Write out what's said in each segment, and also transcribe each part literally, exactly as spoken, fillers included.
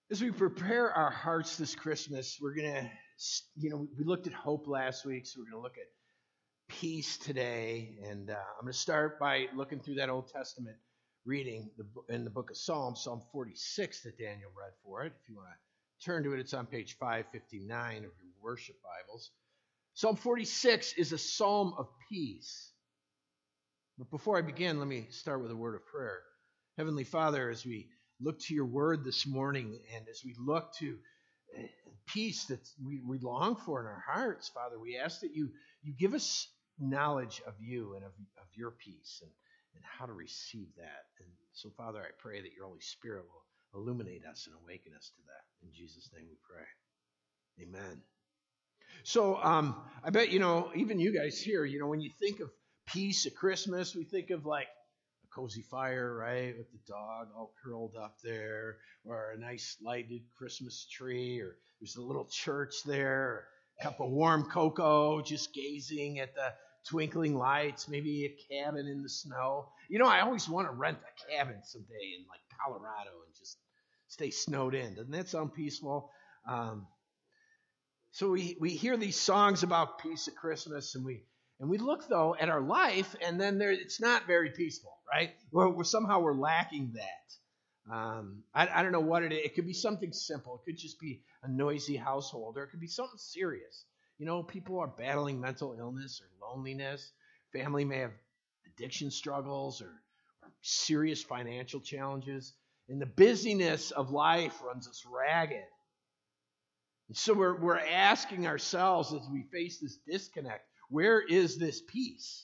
As we prepare our hearts this Christmas, we're going to, you know, we looked at hope last week, so we're going to look at peace today. And uh, I'm going to start by looking through that Old Testament reading the, in the book of Psalms, Psalm forty-six that Daniel read for it. If you want to turn to it, it's on page five fifty-nine of your worship Bibles. Psalm forty-six is a psalm of peace. But before I begin, let me start with a word of prayer. Heavenly Father, as we look to your word this morning, and as we look to peace that we, we long for in our hearts, Father, we ask that you, you give us knowledge of you and of, of your peace and, and how to receive that. And so, Father, I pray that your Holy Spirit will illuminate us and awaken us to that. In Jesus' name we pray. Amen. So um, I bet, you know, even you guys here, you know, when you think of peace at Christmas, we think of like cozy fire, right, with the dog all curled up there, or a nice lighted Christmas tree, or there's a little church there, or a cup of warm cocoa, just gazing at the twinkling lights, maybe a cabin in the snow. You know, I always want to rent a cabin someday in like Colorado and just stay snowed in. Doesn't that sound peaceful? Um, so we, we hear these songs about peace at Christmas, and we And we look, though, at our life, and then there, it's not very peaceful, right? We're, we're somehow we're lacking that. Um, I, I don't know what it is. It could be something simple. It could just be a noisy household, or it could be something serious. You know, people are battling mental illness or loneliness. Family may have addiction struggles or, or serious financial challenges. And the busyness of life runs us ragged. And so we're, we're asking ourselves as we face this disconnect, where is this peace?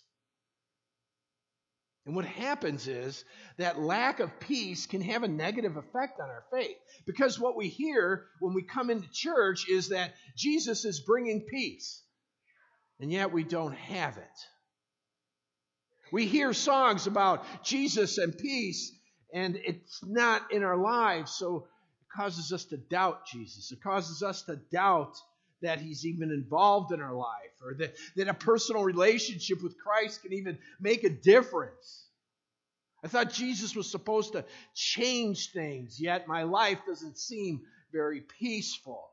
And what happens is that lack of peace can have a negative effect on our faith. Because what we hear when we come into church is that Jesus is bringing peace. And yet we don't have it. We hear songs about Jesus and peace, and it's not in our lives. So it causes us to doubt Jesus. It causes us to doubt that he's even involved in our life, or that, that a personal relationship with Christ can even make a difference. I thought Jesus was supposed to change things, yet my life doesn't seem very peaceful.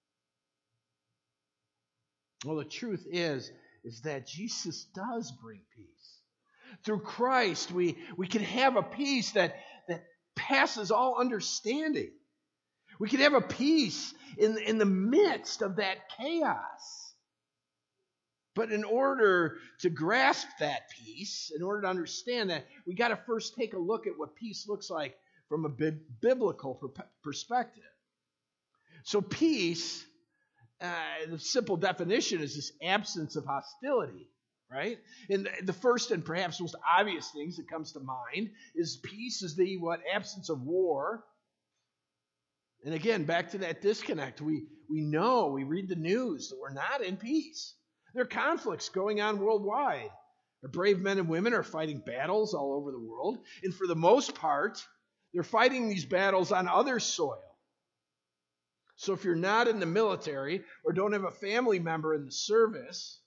Well, the truth is, is that Jesus does bring peace. Through Christ, we, we can have a peace that, that passes all understanding. We can have a peace in, in the midst of that chaos. But in order to grasp that peace, in order to understand that, we got to first take a look at what peace looks like from a bi- biblical per- perspective. So peace, uh, the simple definition is this absence of hostility, right? And the, the first and perhaps most obvious things that comes to mind is peace is the what absence of war. And again, back to that disconnect. We we know, we read the news that we're not in peace. There are conflicts going on worldwide. Our brave men and women are fighting battles all over the world. And for the most part, they're fighting these battles on other soil. So if you're not in the military or don't have a family member in the service,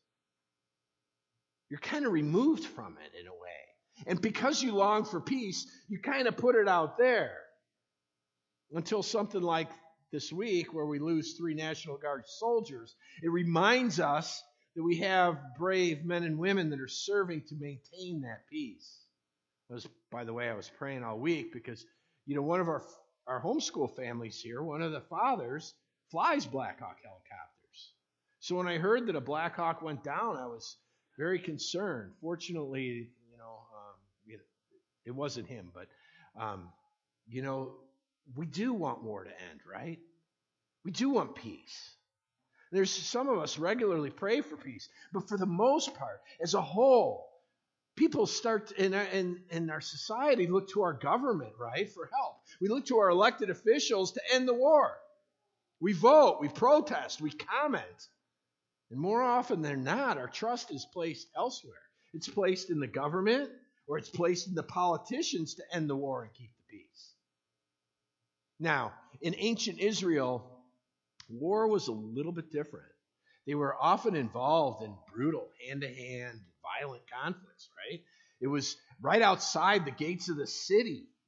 you're kind of removed from it in a way. And because you long for peace, you kind of put it out there. Until something like this week where we lose three National Guard soldiers, it reminds us that we have brave men and women that are serving to maintain that peace. I was, by the way, I was praying all week because, you know, one of our, our homeschool families here, one of the fathers flies Black Hawk helicopters. So when I heard that a Black Hawk went down, I was very concerned. Fortunately, you know, um, it, it wasn't him, but, um, you know, we do want war to end, right? We do want peace. There's some of us regularly pray for peace, but for the most part, as a whole, people start in our, in, in our society look to our government, right, for help. We look to our elected officials to end the war. We vote, we protest, we comment. And more often than not, our trust is placed elsewhere. It's placed in the government, or it's placed in the politicians to end the war and keep the peace. Now, in ancient Israel, war was a little bit different. They were often involved in brutal, hand-to-hand, violent conflicts, right? It was right outside the gates of the city.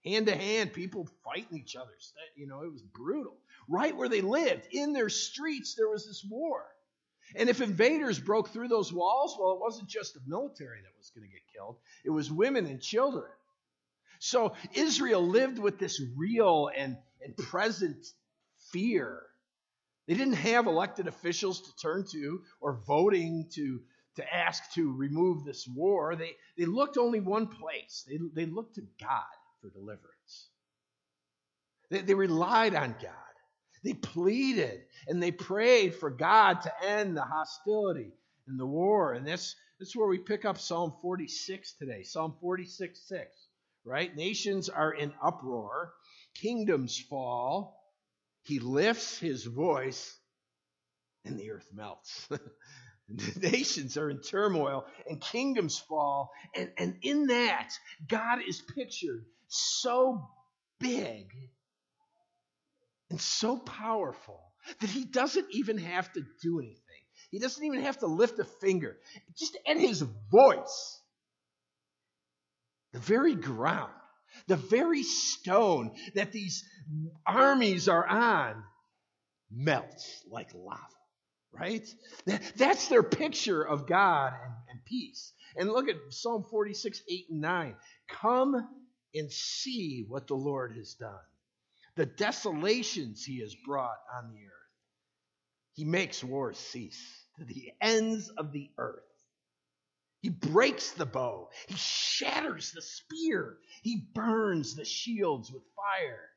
hand to hand, people fighting each other. You know, it was brutal. Right where they lived, in their streets, there was this war. And if invaders broke through those walls, well, it wasn't just the military that was going to get killed. It was women and children. So Israel lived with this real and, and present fear. They didn't have elected officials to turn to or voting to, to ask to remove this war. They, they looked only one place. They, they looked to God for deliverance. They, they relied on God. They pleaded and they prayed for God to end the hostility and the war. And that's, that's where we pick up Psalm forty-six today. Psalm forty-six, six, right? Nations are in uproar. Kingdoms fall. He lifts his voice and the earth melts. The nations are in turmoil and kingdoms fall. And, and in that, God is pictured so big and so powerful that he doesn't even have to do anything. He doesn't even have to lift a finger. Just at his voice, the very ground, the very stone that these armies are on melts like lava, right? That's their picture of God and, and peace. And look at Psalm forty-six, eight and nine. Come and see what the Lord has done, the desolations he has brought on the earth. He makes wars cease to the ends of the earth. He breaks the bow. He shatters the spear. He burns the shields with fire.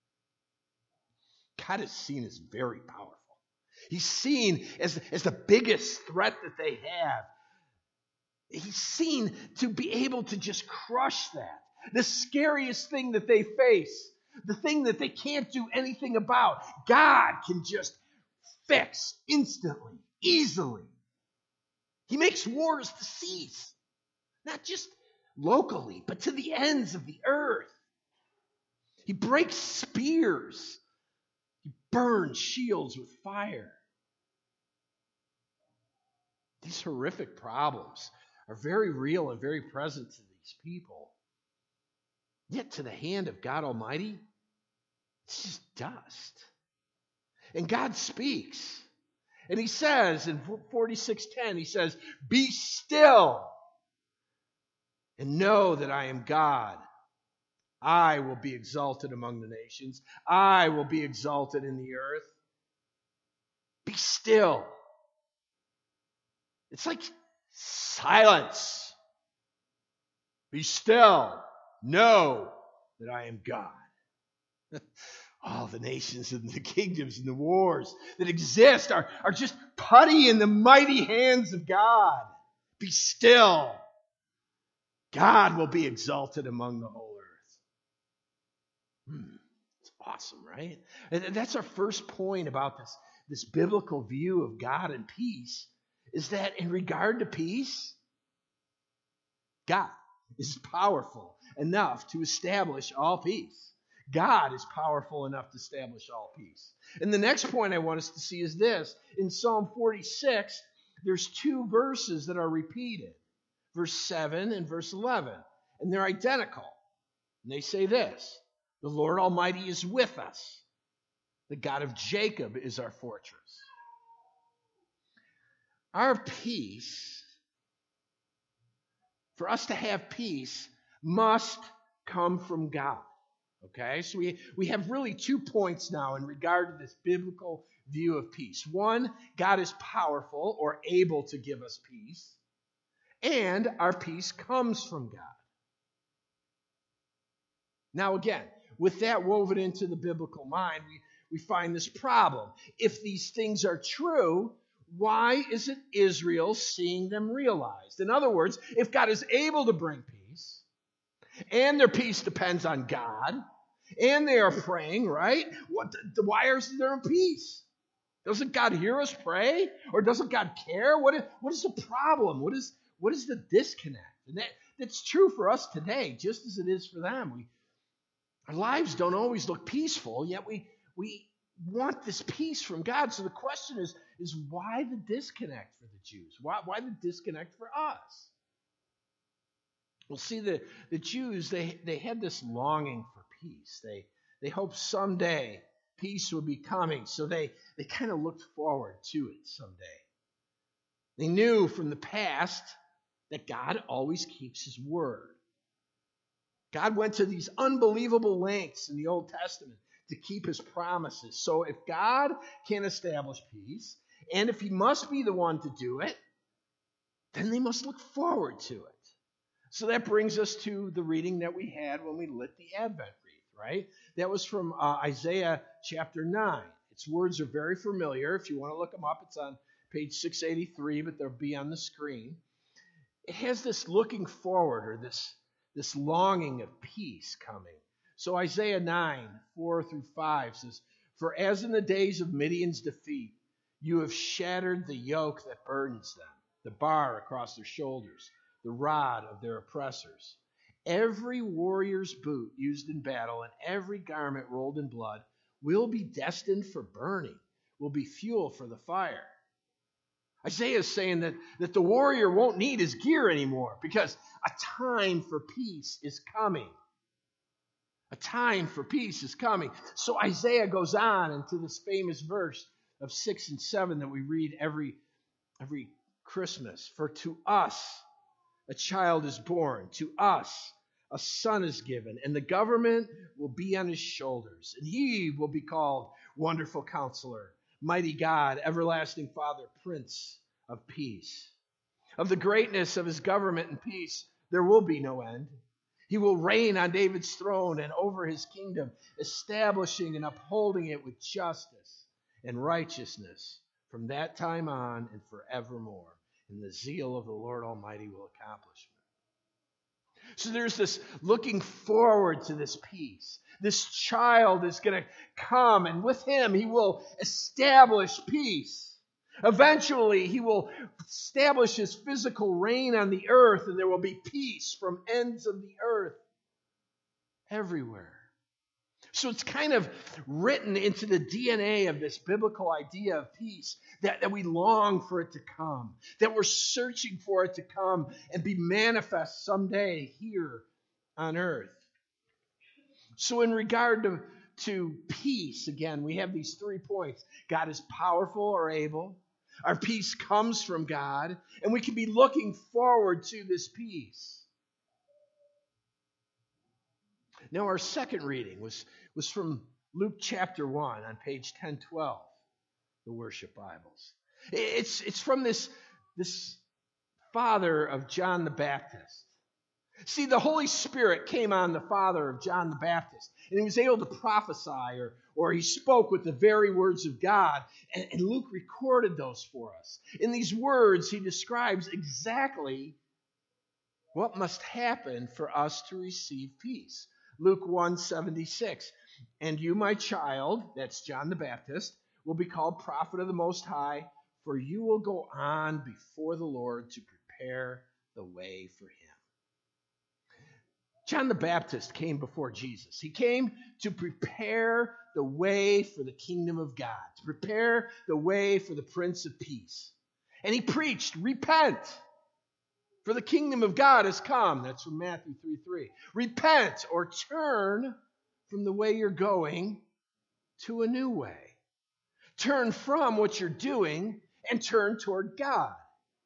God is seen as very powerful. He's seen as, as the biggest threat that they have. He's seen to be able to just crush that. The scariest thing that they face, the thing that they can't do anything about, God can just fix instantly, easily. He makes wars to cease, not just locally, but to the ends of the earth. He breaks spears. He burns shields with fire. These horrific problems are very real and very present to these people. Yet to the hand of God Almighty, it's just dust. And God speaks. And he says in forty-six ten, he says, be still and know that I am God. I will be exalted among the nations. I will be exalted in the earth. Be still. It's like silence. Be still. Know that I am God. All the nations and the kingdoms and the wars that exist are, are just putty in the mighty hands of God. Be still. God will be exalted among the whole earth. Hmm. It's awesome, right? And that's our first point about this, this biblical view of God and peace, is that in regard to peace, God is powerful enough to establish all peace. God is powerful enough to establish all peace. And the next point I want us to see is this. In Psalm forty-six, there's two verses that are repeated. Verse seven and verse eleven. And they're identical. And they say this: the Lord Almighty is with us. The God of Jacob is our fortress. Our peace, for us to have peace, must come from God. Okay, so we, we have really two points now in regard to this biblical view of peace. One, God is powerful or able to give us peace, and our peace comes from God. Now again, with that woven into the biblical mind, we, we find this problem. If these things are true, why isn't Israel seeing them realized? In other words, if God is able to bring peace, and their peace depends on God, and they are praying, right? What? The, why is there in peace? Doesn't God hear us pray? Or doesn't God care? What is, what is the problem? What is, what is the disconnect? And that, that's true for us today, just as it is for them. We, our lives don't always look peaceful, yet we, we want this peace from God. So the question is, is why the disconnect for the Jews? Why, why the disconnect for us? Well, see, the, the Jews, they, they had this longing for peace. They they hoped someday peace would be coming, so they, they kind of looked forward to it someday. They knew from the past that God always keeps his word. God went to these unbelievable lengths in the Old Testament to keep his promises. So if God can establish peace, and if he must be the one to do it, then they must look forward to it. So that brings us to the reading that we had when we lit the Advent wreath, right? That was from uh, Isaiah chapter nine. Its words are very familiar. If you want to look them up, it's on page six eighty-three, but they'll be on the screen. It has this looking forward, or this, this longing of peace coming. So Isaiah nine, four through five says, "For as in the days of Midian's defeat, you have shattered the yoke that burdens them, the bar across their shoulders, the rod of their oppressors. Every warrior's boot used in battle and every garment rolled in blood will be destined for burning, will be fuel for the fire." Isaiah is saying that, that the warrior won't need his gear anymore because a time for peace is coming. A time for peace is coming. So Isaiah goes on into this famous verse of six and seven that we read every, every Christmas. "For to us a child is born, to us a son is given, and the government will be on his shoulders, and he will be called Wonderful Counselor, Mighty God, Everlasting Father, Prince of Peace. Of the greatness of his government and peace there will be no end. He will reign on David's throne and over his kingdom, establishing and upholding it with justice and righteousness from that time on and forevermore. And the zeal of the Lord Almighty will accomplish it." So there's this looking forward to this peace. This child is going to come, and with him he will establish peace. Eventually, he will establish his physical reign on the earth, and there will be peace from ends of the earth everywhere. So it's kind of written into the D N A of this biblical idea of peace, that, that we long for it to come, that we're searching for it to come and be manifest someday here on earth. So in regard to, to peace, again, we have these three points. God is powerful or able. Our peace comes from God, and we can be looking forward to this peace. Now, our second reading was, was from Luke chapter one on page ten twelve, the worship Bibles. It's, it's from this, this father of John the Baptist. See, the Holy Spirit came on the father of John the Baptist, and he was able to prophesy, or, or he spoke with the very words of God, and, and Luke recorded those for us. In these words, he describes exactly what must happen for us to receive peace. Luke one seventy-six, "And you, my child," that's John the Baptist, "will be called prophet of the Most High, for you will go on before the Lord to prepare the way for him." John the Baptist came before Jesus. He came to prepare the way for the kingdom of God, to prepare the way for the Prince of Peace. And he preached, "Repent, for the kingdom of God has come." That's from Matthew three three. Repent, or turn from the way you're going to a new way. Turn from what you're doing and turn toward God.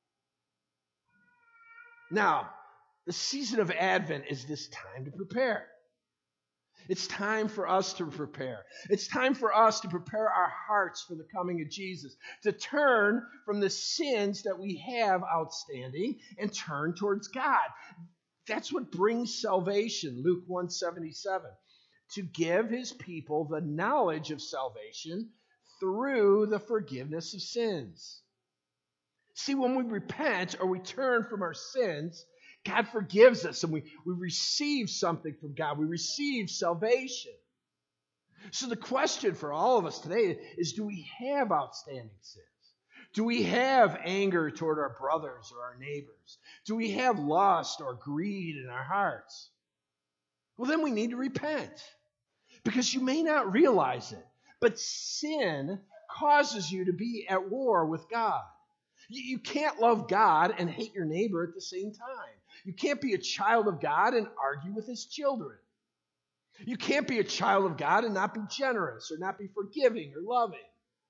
Now, the season of Advent is this time to prepare. It's time for us to prepare. It's time for us to prepare our hearts for the coming of Jesus, to turn from the sins that we have outstanding and turn towards God. That's what brings salvation, Luke one seventy-seven, to give his people the knowledge of salvation through the forgiveness of sins. See, when we repent or we turn from our sins, God forgives us, and we, we receive something from God. We receive salvation. So the question for all of us today is, do we have outstanding sins? Do we have anger toward our brothers or our neighbors? Do we have lust or greed in our hearts? Well, then we need to repent, because you may not realize it, but sin causes you to be at war with God. You can't love God and hate your neighbor at the same time. You can't be a child of God and argue with his children. You can't be a child of God and not be generous or not be forgiving or loving.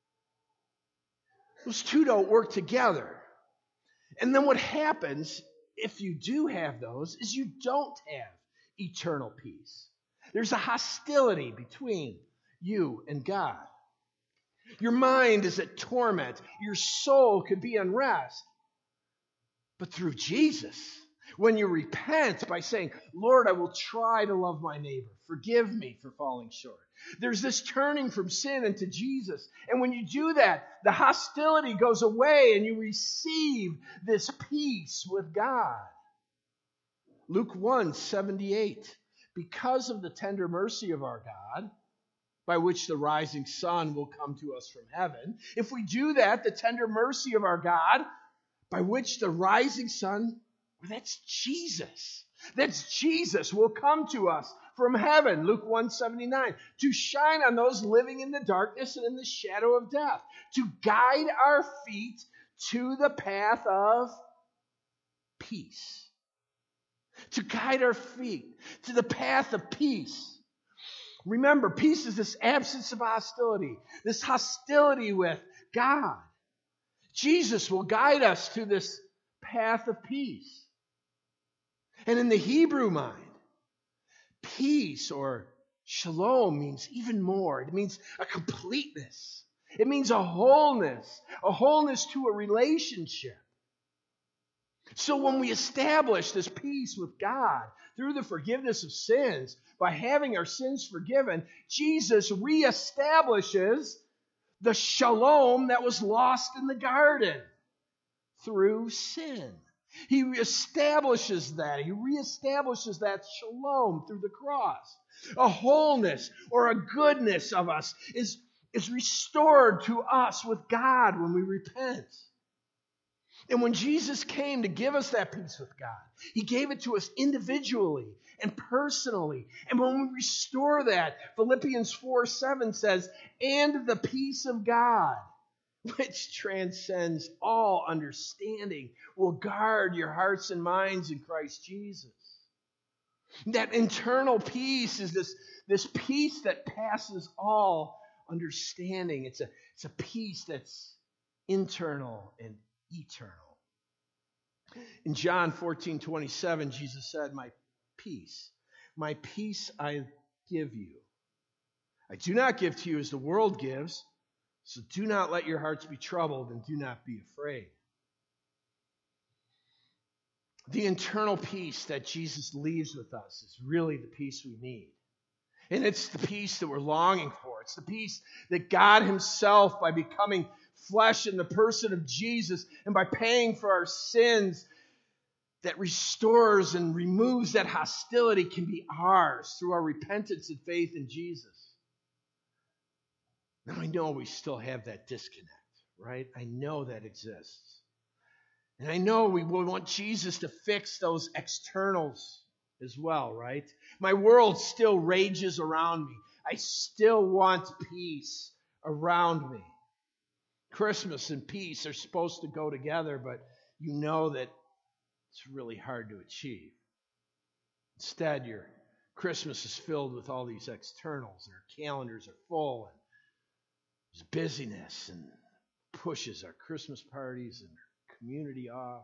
Those two don't work together. And then what happens if you do have those is you don't have eternal peace. There's a hostility between you and God. Your mind is at torment. Your soul could be unrest. But through Jesus, when you repent by saying, Lord, I will try to love my neighbor. Forgive me for falling short. There's this turning from sin into Jesus. And when you do that, the hostility goes away and you receive this peace with God. Luke one seventy-eight. Because of the tender mercy of our God, by which the rising sun will come to us from heaven. If we do that, the tender mercy of our God, by which the rising sun, well, that's Jesus. That's Jesus will come to us from heaven, Luke one seventy-nine, to shine on those living in the darkness and in the shadow of death, to guide our feet to the path of peace. To guide our feet to the path of peace. Remember, peace is this absence of hostility, this hostility with God. Jesus will guide us to this path of peace. And in the Hebrew mind, peace or shalom means even more. It means a completeness. It means a wholeness, a wholeness to a relationship. So when we establish this peace with God through the forgiveness of sins, by having our sins forgiven, Jesus reestablishes the shalom that was lost in the garden through sin. He reestablishes that. He reestablishes that shalom through the cross. A wholeness or a goodness of us is, is restored to us with God when we repent. And when Jesus came to give us that peace with God, he gave it to us individually and personally. And when we restore that, Philippians four seven says, and the peace of God, which transcends all understanding, will guard your hearts and minds in Christ Jesus. That internal peace is this, this peace that passes all understanding. It's a, it's a peace that's internal and eternal. In John fourteen twenty-seven, Jesus said, my peace, my peace I give you. I do not give to you as the world gives, so do not let your hearts be troubled and do not be afraid. The internal peace that Jesus leaves with us is really the peace we need. And it's the peace that we're longing for. It's the peace that God himself, by becoming flesh in the person of Jesus and by paying for our sins, that restores and removes that hostility, can be ours through our repentance and faith in Jesus. Now I know we still have that disconnect, right? I know that exists. And I know we want Jesus to fix those externals as well, right? My world still rages around me. I still want peace around me. Christmas and peace are supposed to go together, but you know that it's really hard to achieve. Instead, your Christmas is filled with all these externals, and our calendars are full, and there's busyness and pushes our Christmas parties and our community off.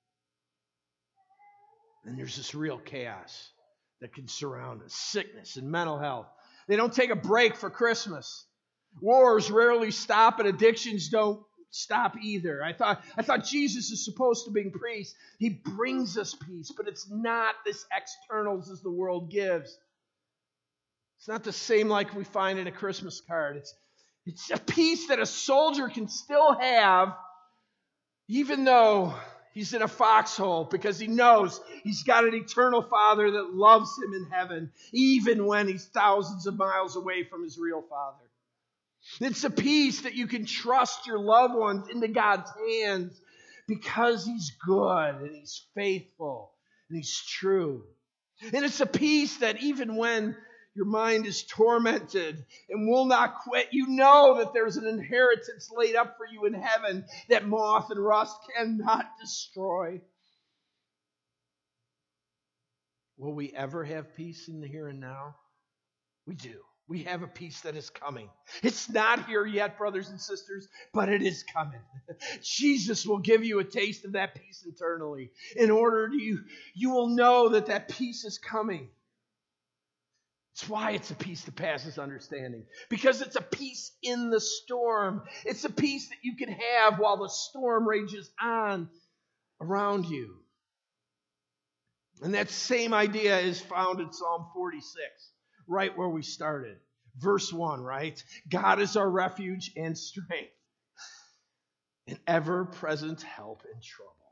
And there's this real chaos that can surround us, sickness and mental health. They don't take a break for Christmas. Wars rarely stop, and addictions don't stop either. I thought I thought Jesus is supposed to bring peace. He brings us peace, but it's not this externals as the world gives. It's not the same like we find in a Christmas card. It's, it's a peace that a soldier can still have, even though he's in a foxhole, because he knows he's got an eternal Father that loves him in heaven, even when he's thousands of miles away from his real Father. It's a peace that you can trust your loved ones into God's hands because he's good and he's faithful and he's true. And it's a peace that even when your mind is tormented and will not quit, you know that there's an inheritance laid up for you in heaven that moth and rust cannot destroy. Will we ever have peace in the here and now? We do. We have a peace that is coming. It's not here yet, brothers and sisters, but it is coming. Jesus will give you a taste of that peace eternally. In order to you, you will know that that peace is coming. It's why it's a peace that passes understanding. Because it's a peace in the storm. It's a peace that you can have while the storm rages on around you. And that same idea is found in Psalm forty-six, right where we started. Verse one, right? God is our refuge and strength, an ever-present help in trouble.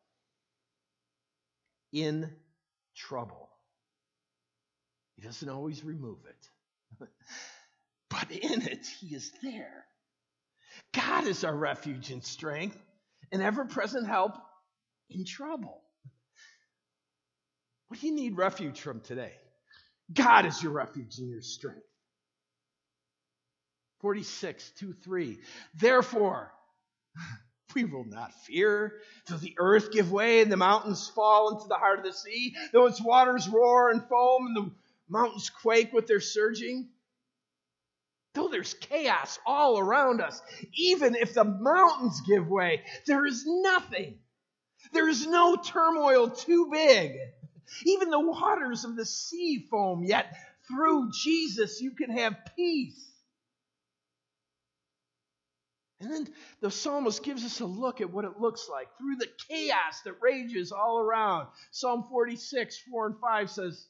In trouble. He doesn't always remove it. But in it, he is there. God is our refuge and strength, an ever-present help in trouble. What do you need refuge from today? God is your refuge and your strength. forty-six, two, three. Therefore, we will not fear, though the earth give way and the mountains fall into the heart of the sea, though its waters roar and foam and the mountains quake with their surging. Though there's chaos all around us, even if the mountains give way, there is nothing. There is no turmoil too big. Even the waters of the sea foam, yet through Jesus you can have peace. And then the psalmist gives us a look at what it looks like through the chaos that rages all around. Psalm forty-six, four and five says,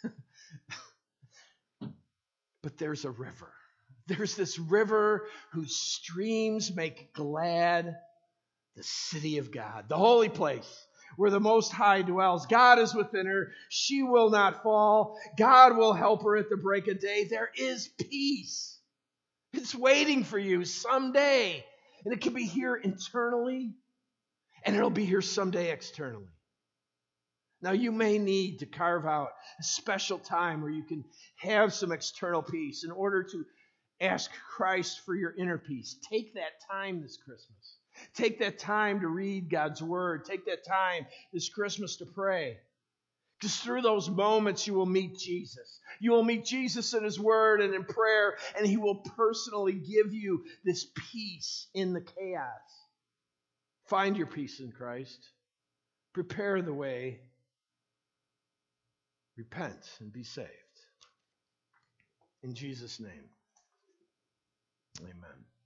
but there's a river. There's this river whose streams make glad the city of God, the holy place where the Most High dwells. God is within her. She will not fall. God will help her at the break of day. There is peace. It's waiting for you someday. And it can be here internally, and it'll be here someday externally. Now, you may need to carve out a special time where you can have some external peace in order to ask Christ for your inner peace. Take that time this Christmas. Take that time to read God's word. Take that time this Christmas to pray. Because through those moments you will meet Jesus. You will meet Jesus in his word and in prayer, and he will personally give you this peace in the chaos. Find your peace in Christ. Prepare the way. Repent and be saved. In Jesus' name, amen.